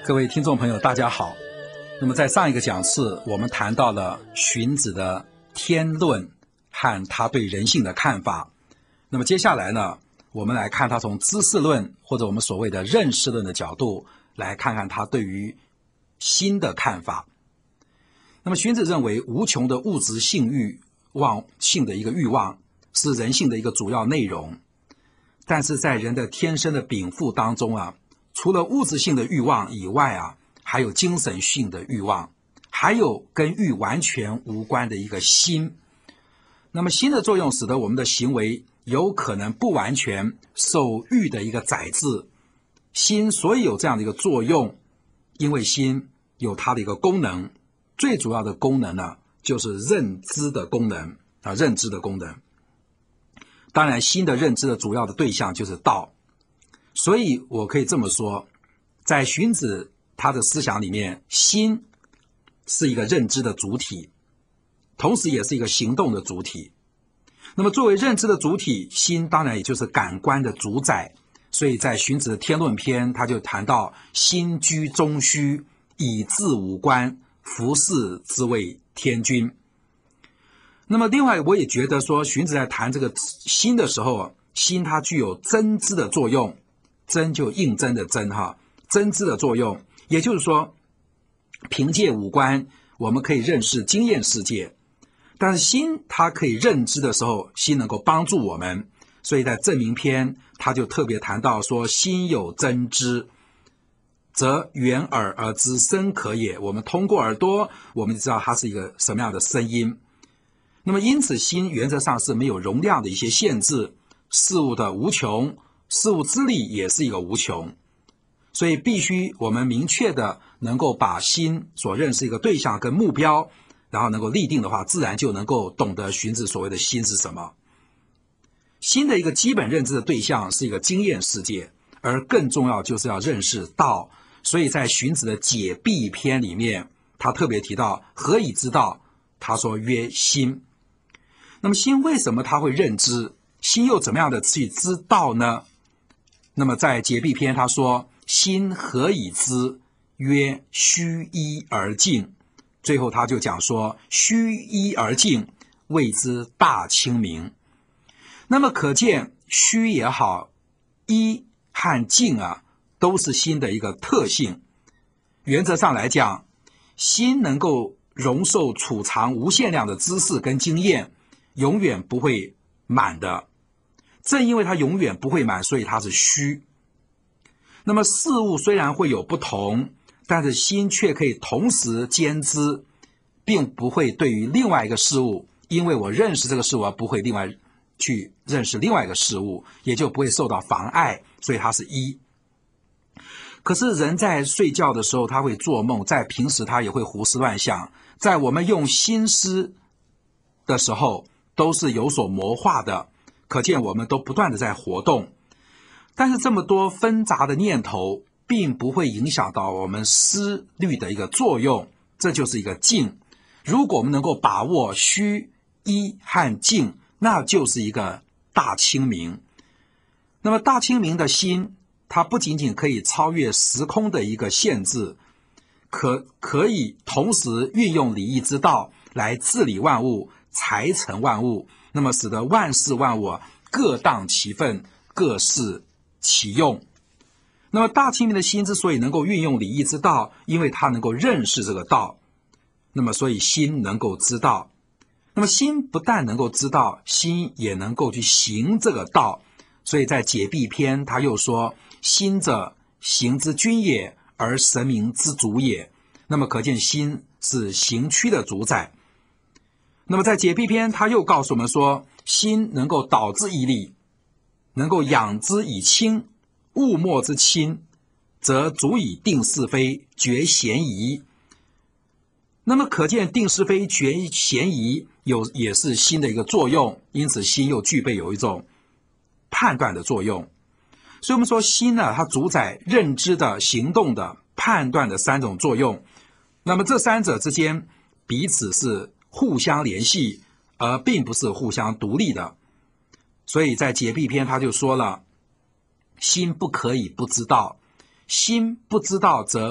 各位听众朋友大家好。那么在上一个讲次我们谈到了荀子的天论和他对人性的看法。那么接下来呢，我们来看他从知识论或者我们所谓的认识论的角度来看看他对于心的看法。那么荀子认为无穷的物质性欲性的一个欲望是人性的一个主要内容，但是在人的天生的禀赋当中啊，除了物质性的欲望以外啊，还有精神性的欲望，还有跟欲完全无关的一个心。那么心的作用使得我们的行为有可能不完全受欲的一个宰制。心所以有这样的一个作用，因为心有它的一个功能，最主要的功能呢，就是认知的功能啊，认知的功能。当然心的认知的主要的对象就是道。所以我可以这么说，在荀子他的思想里面，心是一个认知的主体，同时也是一个行动的主体。那么作为认知的主体，心当然也就是感官的主宰。所以在荀子的天论篇，他就谈到心居中虚，以治五官，服事之谓天君。那么另外我也觉得说，荀子在谈这个心的时候，心它具有真知的作用，真就应真的真哈，真知的作用，也就是说凭借五官我们可以认识经验世界，但是心它可以认知的时候，心能够帮助我们。所以在正名篇他就特别谈到说，心有真知，则远耳而知声可也。我们通过耳朵，我们就知道它是一个什么样的声音。那么因此心原则上是没有容量的一些限制，事物的无穷，事物之力也是一个无穷。所以必须我们明确的能够把心所认识一个对象跟目标，然后能够立定的话，自然就能够懂得荀子所谓的心是什么。心的一个基本认知的对象是一个经验世界，而更重要就是要认识道。所以在荀子的解蔽篇里面，他特别提到何以知道，他说曰心。那么心为什么他会认知，心又怎么样的去知道呢？那么在解蔽篇他说，心何以知，曰虚一而静。最后他就讲说，虚一而静，谓之大清明。那么可见虚也好，一和静啊，都是心的一个特性。原则上来讲，心能够容受储藏无限量的知识跟经验，永远不会满的。正因为它永远不会满，所以它是虚。那么事物虽然会有不同，但是心却可以同时兼知，并不会对于另外一个事物，因为我认识这个事物而不会另外去认识另外一个事物，也就不会受到妨碍，所以它是一。可是人在睡觉的时候他会做梦，在平时他也会胡思乱想，在我们用心思的时候都是有所谋划的，可见我们都不断的在活动。但是这么多纷杂的念头并不会影响到我们思虑的一个作用，这就是一个静。如果我们能够把握虚、一和静，那就是一个大清明。那么大清明的心，它不仅仅可以超越时空的一个限制，可以同时运用礼义之道来治理万物，裁成万物，那么使得万事万物各当其分，各适其用。那么大清明的心之所以能够运用礼义之道，因为它能够认识这个道，那么所以心能够知道。那么心不但能够知道，心也能够去行这个道。所以在解蔽篇他又说，心者行之君也，而神明之主也。那么可见心是行区的主宰。那么在解蔽篇他又告诉我们说，心能够导之以理，能够养之以亲，物莫之亲，则足以定是非，决嫌疑。那么可见定是非、决嫌疑也是心的一个作用，因此心又具备有一种判断的作用。所以我们说心呢，它主宰认知的、行动的、判断的三种作用。那么这三者之间彼此是互相联系，而并不是互相独立的。所以在解蔽篇他就说了，心不可以不知道，心不知道则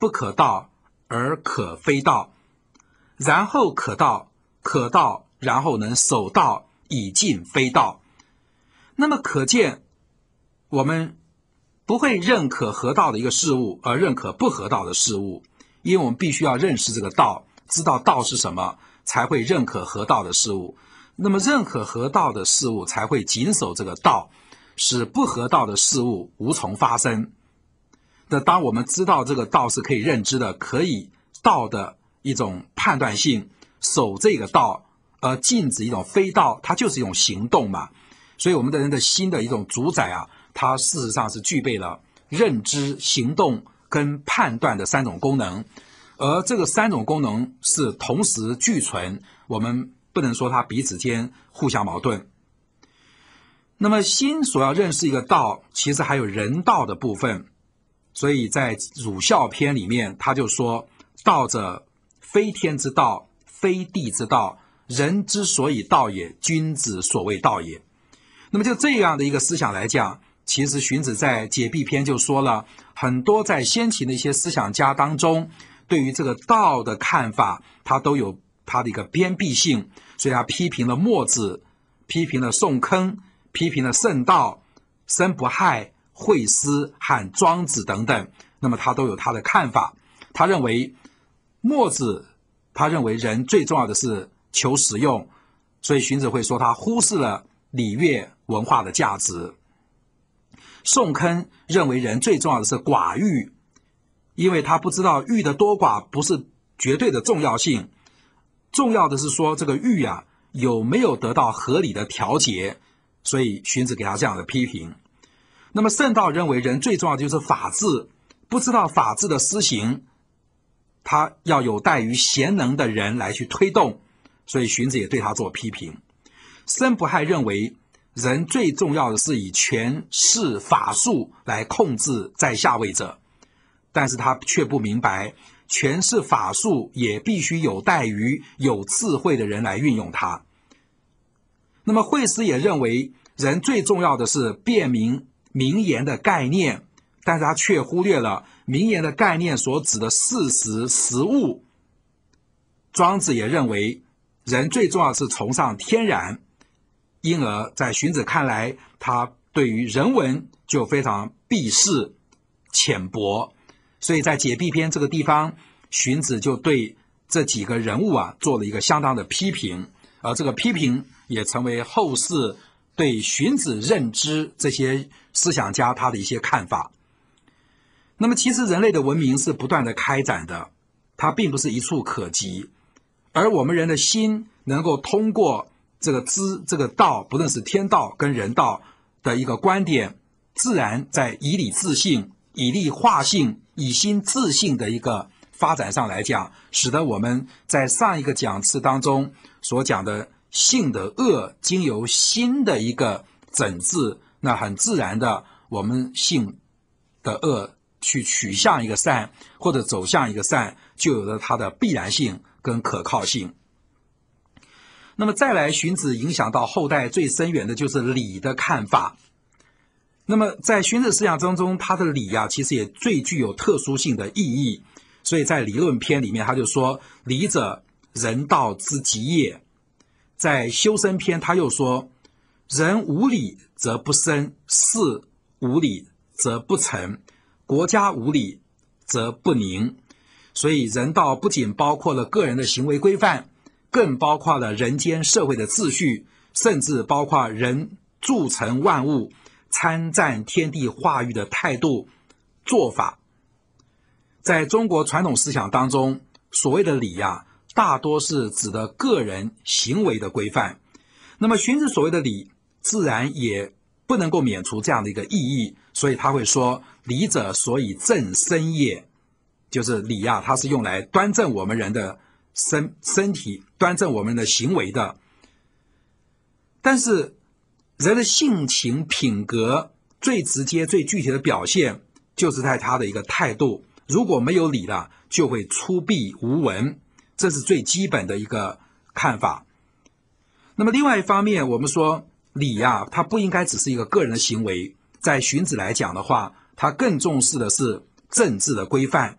不可道而可非道，然后可道，可道然后能守道以尽非道。那么可见我们不会认可合道的一个事物而认可不合道的事物，因为我们必须要认识这个道，知道道是什么，才会认可合道的事物。那么认可合道的事物才会谨守这个道，使不合道的事物无从发生。那当我们知道这个道是可以认知的，可以道的一种判断性，守这个道而禁止一种非道，它就是一种行动嘛。所以我们的人的心的一种主宰啊，它事实上是具备了认知、行动跟判断的三种功能，而这个三种功能是同时俱存，我们不能说它彼此间互相矛盾。那么心所要认识一个道，其实还有人道的部分，所以在儒孝篇里面他就说，道者非天之道，非地之道，人之所以道也，君子所谓道也。那么就这样的一个思想来讲，其实荀子在解蔽篇就说了很多，在先秦的一些思想家当中，对于这个道的看法，他都有他的一个偏僻性，所以他批评了墨子，批评了宋坑，批评了圣道、申不害、惠施和庄子等等，那么他都有他的看法。他认为墨子，他认为人最重要的是求实用，所以荀子会说他忽视了礼乐文化的价值。宋坑认为人最重要的是寡欲，因为他不知道欲的多寡不是绝对的重要性，重要的是说这个欲啊有没有得到合理的调节，所以荀子给他这样的批评。那么圣道认为人最重要的就是法治，不知道法治的施行，他要有待于贤能的人来去推动，所以荀子也对他做批评。申不害认为人最重要的是以权势法术来控制在下位者，但是他却不明白权势法术也必须有待于有智慧的人来运用它。那么惠施也认为人最重要的是辨明名言的概念，但是他却忽略了名言的概念所指的事实实物。庄子也认为人最重要的是崇尚天然，因而在荀子看来，他对于人文就非常避世浅薄，所以在解蔽篇这个地方，荀子就对这几个人物啊做了一个相当的批评，而这个批评也成为后世对荀子认知这些思想家他的一些看法。那么其实人类的文明是不断的开展的，它并不是一触可及，而我们人的心能够通过这个道，不论是天道跟人道的一个观点，自然在以理治性、以力化性、以心治性的一个发展上来讲，使得我们在上一个讲次当中所讲的性的恶经由心的一个整治，那很自然的我们性的恶去取向一个善或者走向一个善，就有了它的必然性跟可靠性。那么再来，荀子影响到后代最深远的就是礼的看法。那么在荀子思想当中，他的礼啊其实也最具有特殊性的意义，所以在理论篇里面他就说，礼者人道之极也。在修身篇他又说，人无礼则不生，事无礼则不成，国家无礼则不宁。所以人道不仅包括了个人的行为规范，更包括了人间社会的秩序，甚至包括人铸成万物、参赞天地化育的态度、做法。在中国传统思想当中，所谓的礼啊，大多是指的个人行为的规范。那么荀子所谓的礼，自然也不能够免除这样的一个意义，所以他会说，礼者所以正身也，就是礼啊，它是用来端正我们人的身体，端正我们的行为的。但是人的性情品格最直接最具体的表现就是在他的一个态度，如果没有礼了，就会粗鄙无闻，这是最基本的一个看法。那么另外一方面，我们说礼啊，它不应该只是一个个人的行为，在荀子来讲的话，他更重视的是政治的规范，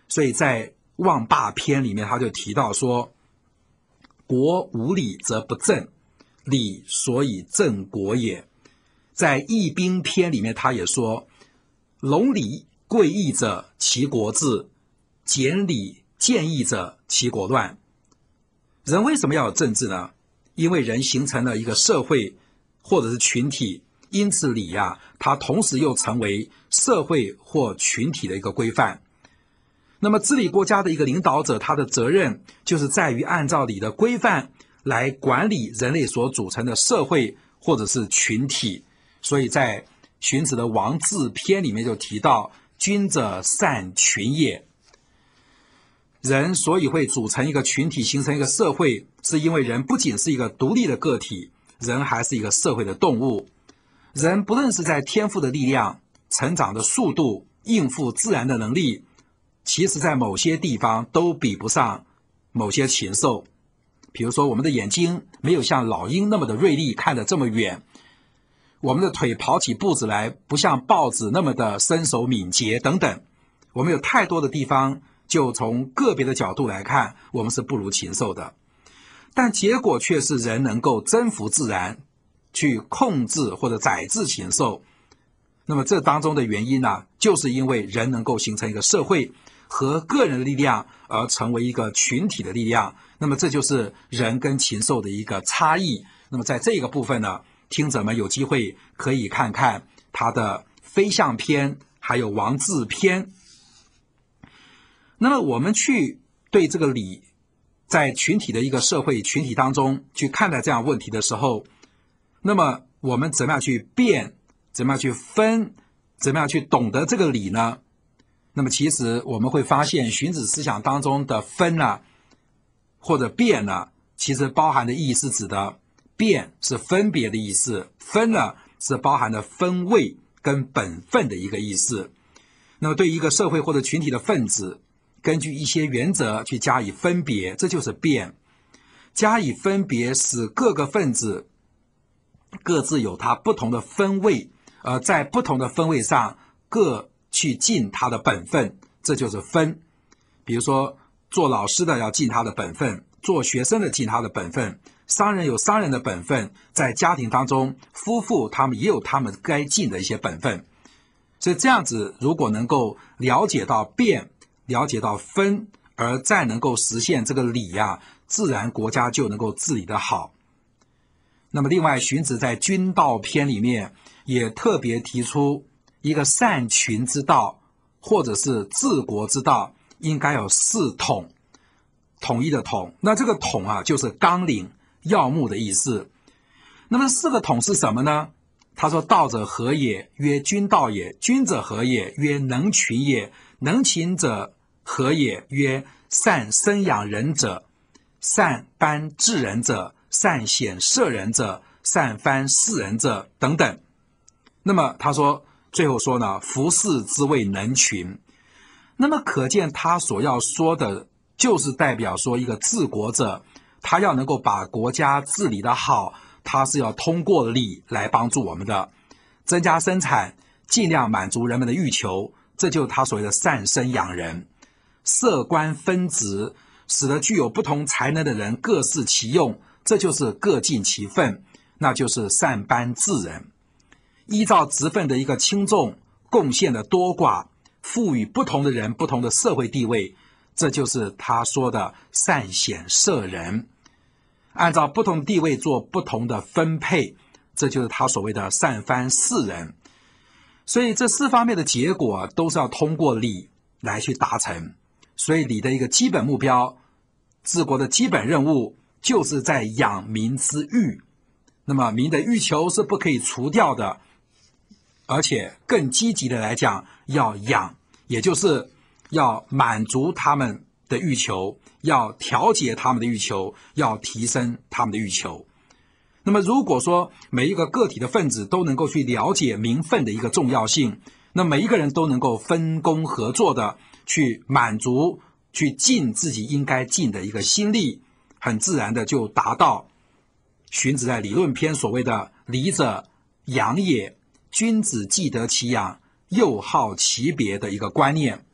所以在望霸篇里面他就提到说，国无礼则不正，礼所以正国也。在义兵篇里面他也说，隆礼贵义者，其国治；简礼见义者，其国乱。人为什么要有政治呢？因为人形成了一个社会或者是群体，因此礼它同时又成为社会或群体的一个规范。那么治理国家的一个领导者，他的责任就是在于按照礼的规范来管理人类所组成的社会或者是群体。所以在荀子的王制篇里面就提到，君者善群也。人所以会组成一个群体，形成一个社会，是因为人不仅是一个独立的个体，人还是一个社会的动物。人不论是在天赋的力量、成长的速度、应付自然的能力，其实在某些地方都比不上某些禽兽。比如说我们的眼睛没有像老鹰那么的锐利，看得这么远，我们的腿跑起步子来不像豹子那么的身手敏捷等等。我们有太多的地方，就从个别的角度来看，我们是不如禽兽的。但结果却是人能够征服自然，去控制或者宰制禽兽。那么这当中的原因呢，就是因为人能够形成一个社会和个人的力量，而成为一个群体的力量。那么这就是人跟禽兽的一个差异。那么在这个部分呢，听者们有机会可以看看他的飞象篇还有王制篇。那么我们去对这个礼在群体的一个社会群体当中去看待这样问题的时候，那么我们怎么样去辨，怎么样去分，怎么样去懂得这个礼呢？那么其实我们会发现，荀子思想当中的分或者辨其实包含的意义是指的辨是分别的意思，分是包含的分位跟本分的一个意思。那么对于一个社会或者群体的分子，根据一些原则去加以分别，这就是辨。加以分别，使各个分子各自有它不同的分位，在不同的分位上各去尽他的本分，这就是分。比如说做老师的要尽他的本分，做学生的尽他的本分，商人有商人的本分，在家庭当中夫妇他们也有他们该尽的一些本分。所以这样子如果能够了解到辨，了解到分，而再能够实现这个礼自然国家就能够治理得好。那么另外荀子在君道篇里面也特别提出一个善群之道或者是治国之道，应该有四统，统一的统。那这个统就是纲领要目的意思。那么四个统是什么呢？他说，道者何也？曰君道也。君者何也？曰能群也。能群者何也？曰善生养人者，善颁治人者，善显摄人者，善藩事人者等等。那么他说最后说呢，服事之谓能群。那么可见他所要说的就是代表说，一个治国者他要能够把国家治理得好，他是要通过礼来帮助我们的，增加生产，尽量满足人们的欲求，这就是他所谓的善生养人。设官分职，使得具有不同才能的人各适其用，这就是各尽其分，那就是善颁治人。依照职分的一个轻重，贡献的多寡，赋予不同的人不同的社会地位，这就是他说的善显摄人。按照不同地位做不同的分配，这就是他所谓的善藩事人。所以这四方面的结果都是要通过礼来去达成。所以礼的一个基本目标，治国的基本任务，就是在养民之欲。那么民的欲求是不可以除掉的，而且更积极的来讲，要养，也就是要满足他们的欲求，要调节他们的欲求，要提升他们的欲求。那么如果说每一个个体的分子都能够去了解民愤的一个重要性，那每一个人都能够分工合作的去满足，去尽自己应该尽的一个心力，很自然的就达到荀子在理论篇所谓的礼者养也，君子既得其养，又好其别的一个观念。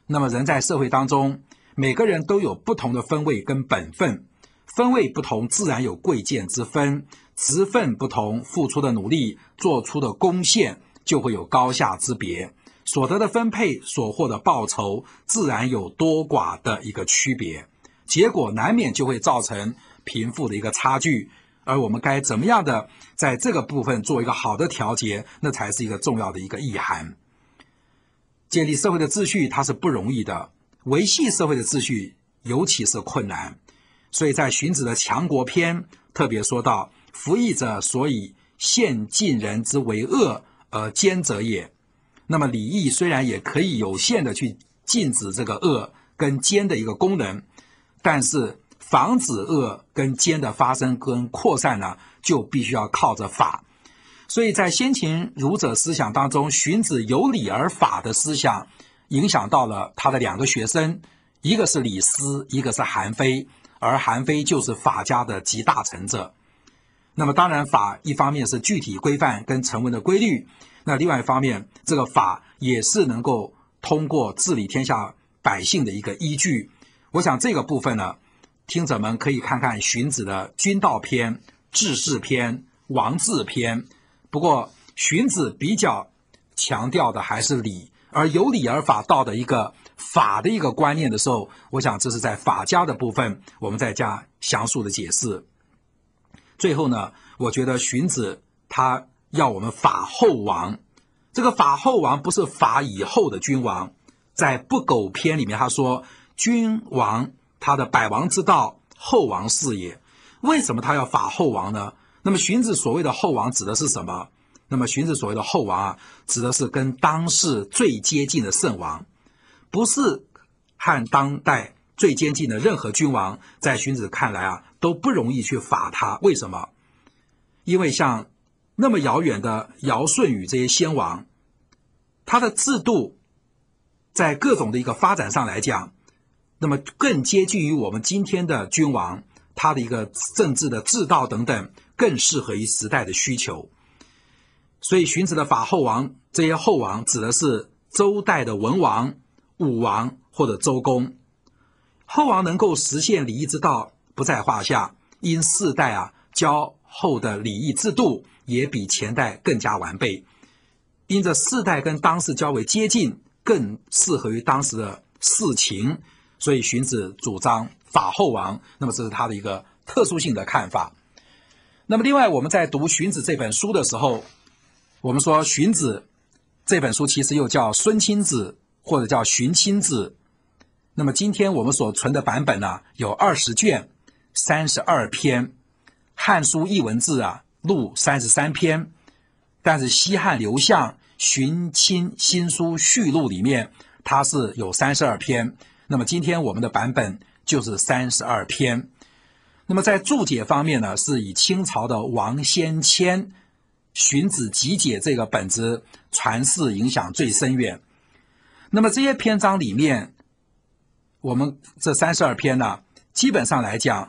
那么人在社会当中，每个人都有不同的分位跟本分，分位不同，自然有贵贱之分，职分不同，付出的努力，做出的贡献就会有高下之别，所得的分配，所获的报酬，自然有多寡的一个区别，结果难免就会造成贫富的一个差距，而我们该怎么样的在这个部分做一个好的调节，那才是一个重要的一个意涵。建立社会的秩序它是不容易的，维系社会的秩序尤其是困难，所以在荀子的强国篇特别说到，夫义者所以陷近人之为恶而奸者也。那么礼义虽然也可以有限的去禁止这个恶跟奸的一个功能，但是防止恶跟奸的发生跟扩散呢，就必须要靠着法。所以在先秦儒者思想当中，荀子有礼而法的思想影响到了他的两个学生，一个是李斯，一个是韩非，而韩非就是法家的集大成者。那么当然法一方面是具体规范跟成文的规律，那另外一方面这个法也是能够通过治理天下百姓的一个依据。我想这个部分呢，听者们可以看看荀子的君道篇、治世篇、王治篇。不过荀子比较强调的还是礼，而有礼而法道的一个法的一个观念的时候，我想这是在法家的部分我们再加详述的解释。最后呢，我觉得荀子他要我们法后王，这个法后王不是法以后的君王，在不苟篇里面他说，君王他的百王之道，后王是也。为什么他要法后王呢？那么荀子所谓的后王指的是什么？那么荀子所谓的后王指的是跟当世最接近的圣王，不是和当代最接近的任何君王，在荀子看来都不容易去法他。为什么？因为像那么遥远的尧舜禹这些先王，他的制度在各种的一个发展上来讲，那么更接近于我们今天的君王，他的一个政治的治道等等，更适合于时代的需求。所以荀子的法后王，这些后王指的是周代的文王、武王或者周公。后王能够实现礼义之道不在话下，因世代教后的礼义制度也比前代更加完备，因着世代跟当时较为接近，更适合于当时的事情，所以荀子主张法后王，那么这是他的一个特殊性的看法。那么另外我们在读荀子这本书的时候，我们说荀子这本书其实又叫孙亲子或者叫荀亲子。那么今天我们所存的版本有20卷32篇，汉书艺文志录33篇，但是西汉刘向荀亲新书序录里面它是有32篇，那么今天我们的版本就是32篇。那么在注解方面呢，是以清朝的王先谦荀子集解这个本子传世影响最深远。那么这些篇章里面，我们这32篇呢，基本上来讲，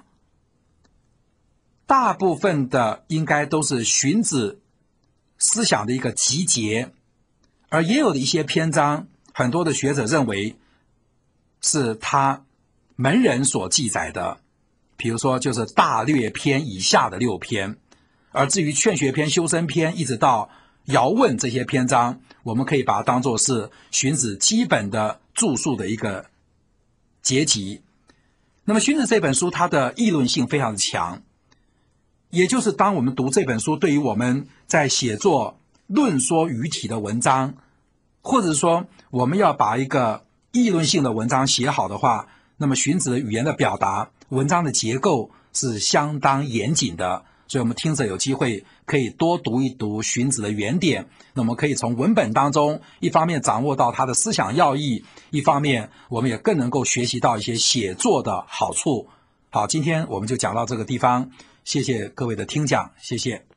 大部分的应该都是荀子思想的一个集结，而也有的一些篇章，很多的学者认为是他门人所记载的，比如说就是大略篇以下的6篇。而至于劝学篇、修身篇一直到尧问这些篇章，我们可以把它当作是荀子基本的著述的一个结集。那么荀子这本书它的议论性非常的强，也就是当我们读这本书，对于我们在写作论说语体的文章，或者说我们要把一个议论性的文章写好的话，那么荀子的语言的表达、文章的结构是相当严谨的。所以我们听者有机会可以多读一读荀子的原点，那我们可以从文本当中一方面掌握到他的思想要义，一方面我们也更能够学习到一些写作的好处。好，今天我们就讲到这个地方，谢谢各位的听讲，谢谢。